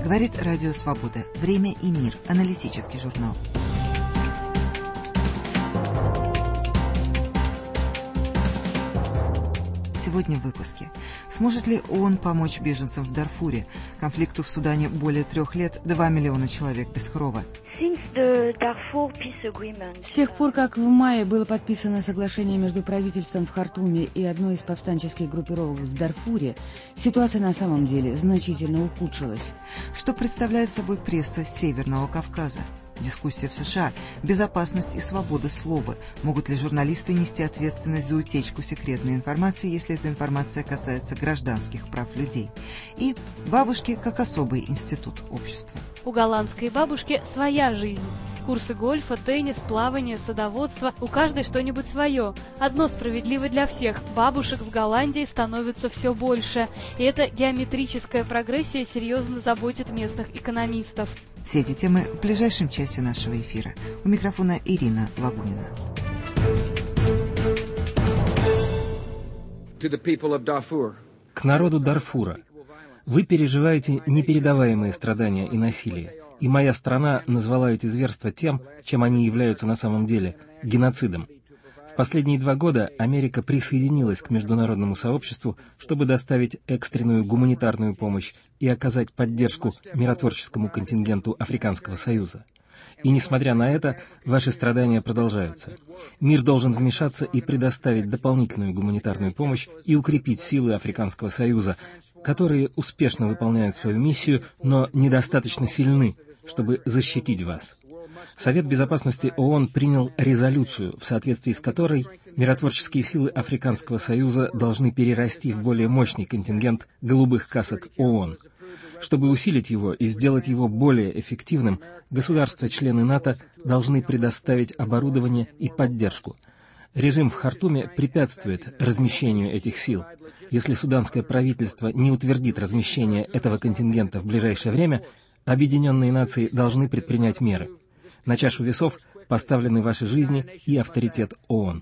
Говорит Радио Свобода. Время и мир. Аналитический журнал. Сегодня в выпуске. Сможет ли ООН помочь беженцам в Дарфуре? Конфликту в Судане более 3 лет, 2 миллиона человек без крова. С тех пор, как в мае было подписано соглашение между правительством в Хартуме и одной из повстанческих группировок в Дарфуре, ситуация на самом деле значительно ухудшилась. Что представляет собой пресса Северного Кавказа? Дискуссия в США. Безопасность и свобода слова. Могут ли журналисты нести ответственность за утечку секретной информации, если эта информация касается гражданских прав людей? И бабушки как особый институт общества. У голландской бабушки своя жизнь. Курсы гольфа, теннис, плавание, садоводство. У каждой что-нибудь свое. Одно справедливо для всех. Бабушек в Голландии становится все больше. И эта геометрическая прогрессия серьезно заботит местных экономистов. Все эти темы в ближайшем часе нашего эфира. У микрофона Ирина Лагунина. К народу Дарфура. Вы переживаете непередаваемые страдания и насилие. И моя страна назвала эти зверства тем, чем они являются на самом деле – геноцидом. В последние 2 года Америка присоединилась к международному сообществу, чтобы доставить экстренную гуманитарную помощь и оказать поддержку миротворческому контингенту Африканского Союза. И несмотря на это, ваши страдания продолжаются. Мир должен вмешаться и предоставить дополнительную гуманитарную помощь и укрепить силы Африканского Союза, которые успешно выполняют свою миссию, но недостаточно сильны, чтобы защитить вас. Совет Безопасности ООН принял резолюцию, в соответствии с которой миротворческие силы Африканского Союза должны перерасти в более мощный контингент голубых касок ООН. Чтобы усилить его и сделать его более эффективным, государства-члены НАТО должны предоставить оборудование и поддержку. Режим в Хартуме препятствует размещению этих сил. Если суданское правительство не утвердит размещение этого контингента в ближайшее время, Объединенные Нации должны предпринять меры. На чашу весов поставлены ваши жизни и авторитет ООН.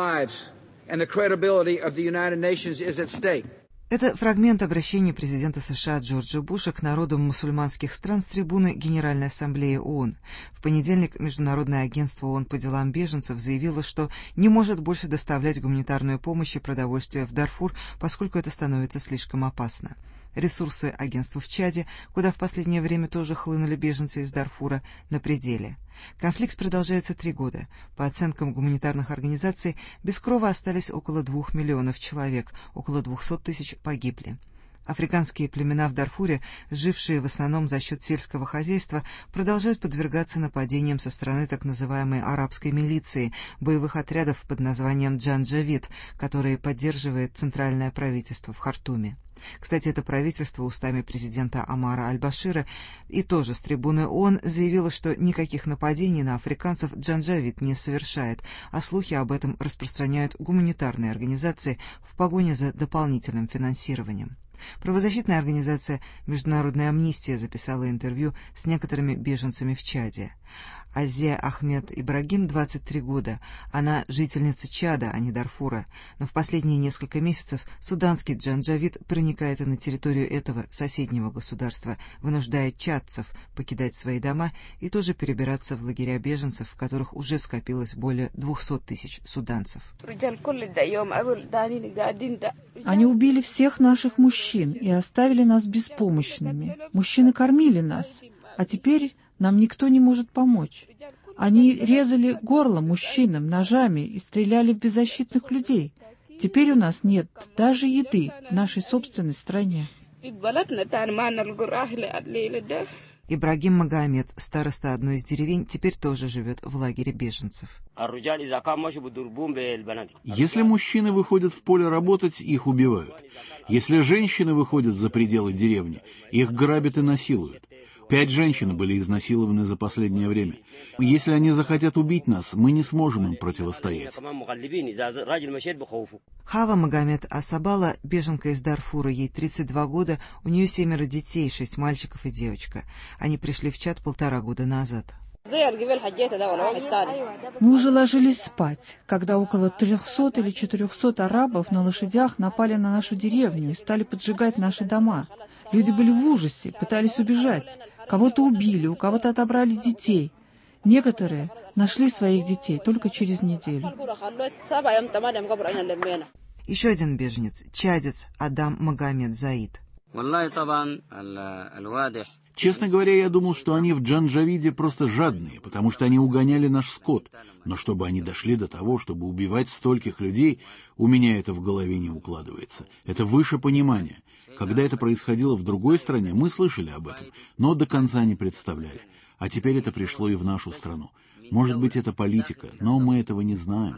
Это фрагмент обращения президента США Джорджа Буша к народам мусульманских стран с трибуны Генеральной Ассамблеи ООН. В понедельник Международное агентство ООН по делам беженцев заявило, что не может больше доставлять гуманитарную помощь и продовольствие в Дарфур, поскольку это становится слишком опасно. Ресурсы агентства в Чаде, куда в последнее время тоже хлынули беженцы из Дарфура, на пределе. Конфликт продолжается 3 года. По оценкам гуманитарных организаций, без крова остались около 2 миллионов человек, около 200 тысяч погибли. Африканские племена в Дарфуре, жившие в основном за счет сельского хозяйства, продолжают подвергаться нападениям со стороны так называемой арабской милиции, боевых отрядов под названием Джанджавид, которые поддерживает центральное правительство в Хартуме. Кстати, это правительство устами президента Омара Аль-Башира и тоже с трибуны ООН заявило, что никаких нападений на африканцев Джанджавид не совершает, а слухи об этом распространяют гуманитарные организации в погоне за дополнительным финансированием. Правозащитная организация «Международная амнистия» записала интервью с некоторыми беженцами в Чаде. Азия Ахмед Ибрагим, 23 года. Она жительница Чада, а не Дарфура. Но в последние несколько месяцев суданский Джанджавид проникает и на территорию этого соседнего государства, вынуждая чадцев покидать свои дома и тоже перебираться в лагеря беженцев, в которых уже скопилось более 200 тысяч суданцев. Они убили всех наших мужчин и оставили нас беспомощными. Мужчины кормили нас, а теперь нам никто не может помочь. Они резали горло мужчинам ножами и стреляли в беззащитных людей. Теперь у нас нет даже еды в нашей собственной стране. Ибрагим Магомед, староста одной из деревень, теперь тоже живет в лагере беженцев. Если мужчины выходят в поле работать, их убивают. Если женщины выходят за пределы деревни, их грабят и насилуют. 5 женщин были изнасилованы за последнее время. Если они захотят убить нас, мы не сможем им противостоять. Хава Магомед Асабала, беженка из Дарфура, ей 32 года, у нее 7 детей, 6 мальчиков и девочка. Они пришли в Чад 1,5 года назад. Мы уже ложились спать, когда около 300 или 400 арабов на лошадях напали на нашу деревню и стали поджигать наши дома. Люди были в ужасе, пытались убежать. Кого-то убили, у кого-то отобрали детей. Некоторые нашли своих детей только через неделю. Еще один беженец, чадец Адам Магомед Заид. Честно говоря, я думал, что они в Джанджавиде просто жадные, потому что они угоняли наш скот. Но чтобы они дошли до того, чтобы убивать стольких людей, у меня это в голове не укладывается. Это выше понимания. Когда это происходило в другой стране, мы слышали об этом, но до конца не представляли. А теперь это пришло и в нашу страну. Может быть, это политика, но мы этого не знаем.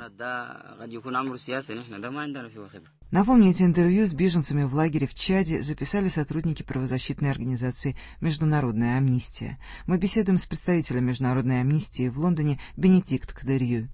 Напомню, эти интервью с беженцами в лагере в Чаде записали сотрудники правозащитной организации «Международная амнистия». Мы беседуем с представителем Международной амнистии в Лондоне Бенедикт Кадерью.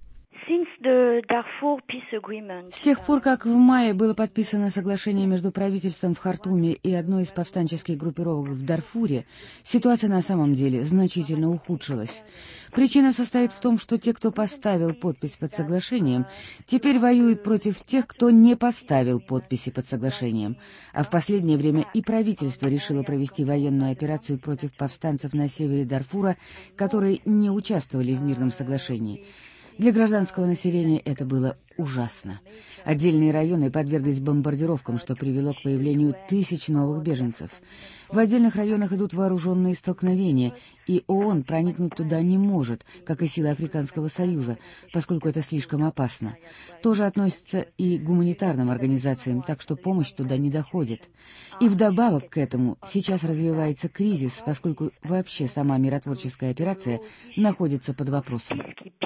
С тех пор, как в мае было подписано соглашение между правительством в Хартуме и одной из повстанческих группировок в Дарфуре, ситуация на самом деле значительно ухудшилась. Причина состоит в том, что те, кто поставил подпись под соглашением, теперь воюют против тех, кто не поставил подписи под соглашением. А в последнее время и правительство решило провести военную операцию против повстанцев на севере Дарфура, которые не участвовали в мирном соглашении. Для гражданского населения это было ужасно. Отдельные районы подверглись бомбардировкам, что привело к появлению тысяч новых беженцев. В отдельных районах идут вооруженные столкновения, и ООН проникнуть туда не может, как и силы Африканского Союза, поскольку это слишком опасно. Тоже относится и к гуманитарным организациям, так что помощь туда не доходит. И вдобавок к этому сейчас развивается кризис, поскольку вообще сама миротворческая операция находится под вопросом.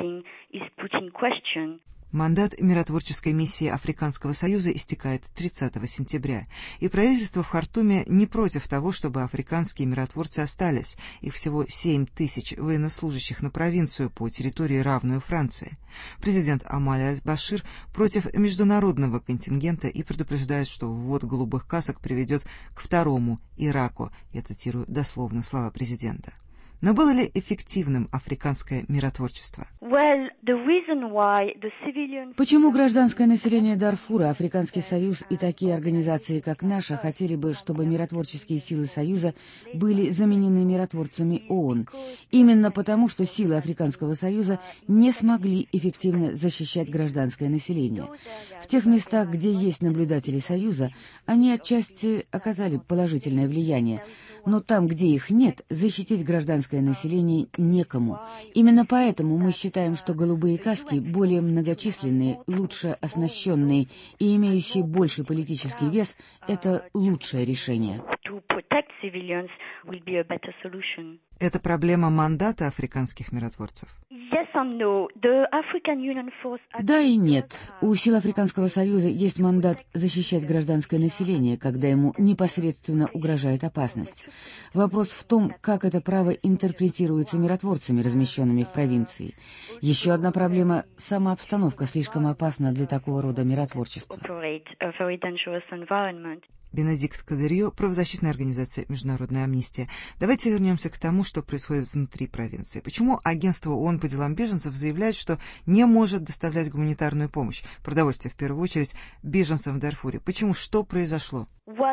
Мандат миротворческой миссии Африканского Союза истекает 30 сентября, и правительство в Хартуме не против того, чтобы африканские миротворцы остались. Их всего 7 тысяч военнослужащих на провинцию по территории, равную Франции. Президент Омар аль-Башир против международного контингента и предупреждает, что ввод голубых касок приведет к второму Ираку. Я цитирую дословно слова президента. Но было ли эффективным африканское миротворчество? Почему гражданское население Дарфура, Африканский Союз и такие организации, как наша, хотели бы, чтобы миротворческие силы Союза были заменены миротворцами ООН? Именно потому, что силы Африканского Союза не смогли эффективно защищать гражданское население. В тех местах, где есть наблюдатели Союза, они отчасти оказали положительное влияние, но там, где их нет, защитить гражданское население некому. Именно поэтому мы считаем, что голубые каски, более многочисленные, лучше оснащенные и имеющие больший политический вес, это лучшее решение. Это проблема мандата африканских миротворцев? Да и нет. У сил Африканского Союза есть мандат защищать гражданское население, когда ему непосредственно угрожает опасность. Вопрос в том, как это право интерпретируется миротворцами, размещенными в провинции. Еще одна проблема – сама обстановка слишком опасна для такого рода миротворчества. Бенедикт Кадерью, правозащитная организация «Международная амнистия». Давайте вернемся к тому, что происходит внутри провинции. Почему агентство ООН по делам беженцев заявляет, что не может доставлять гуманитарную помощь, продовольствие в первую очередь, беженцам в Дарфуре? Почему? Что произошло?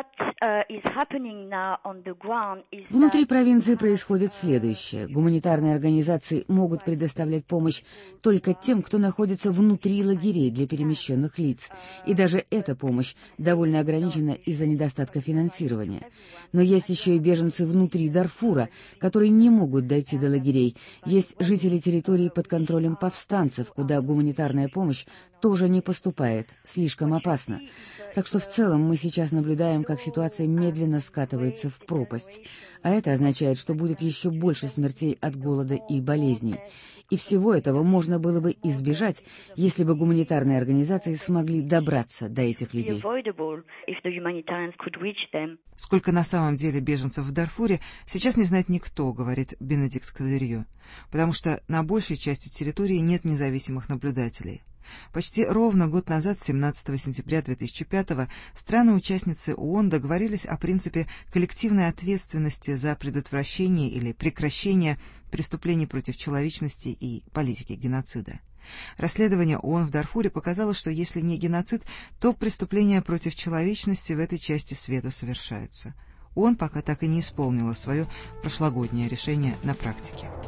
Внутри провинции происходит следующее. Гуманитарные организации могут предоставлять помощь только тем, кто находится внутри лагерей для перемещенных лиц. И даже эта помощь довольно ограничена из-за недостатка финансирования. Но есть еще и беженцы внутри Дарфура, которые не могут дойти до лагерей. Есть жители территории под контролем повстанцев, куда гуманитарная помощь тоже не поступает. Слишком опасно. Так что в целом мы сейчас наблюдаем, как ситуация медленно скатывается в пропасть. А это означает, что будет еще больше смертей от голода и болезней. И всего этого можно было бы избежать, если бы гуманитарные организации смогли добраться до этих людей. Сколько на самом деле беженцев в Дарфуре, сейчас не знает никто, говорит Бенедикт Кадерью, потому что на большей части территории нет независимых наблюдателей. Почти ровно год назад, 17 сентября 2005-го, страны-участницы ООН договорились о принципе коллективной ответственности за предотвращение или прекращение преступлений против человечности и политики геноцида. Расследование ООН в Дарфуре показало, что если не геноцид, то преступления против человечности в этой части света совершаются. ООН пока так и не исполнила свое прошлогоднее решение на практике.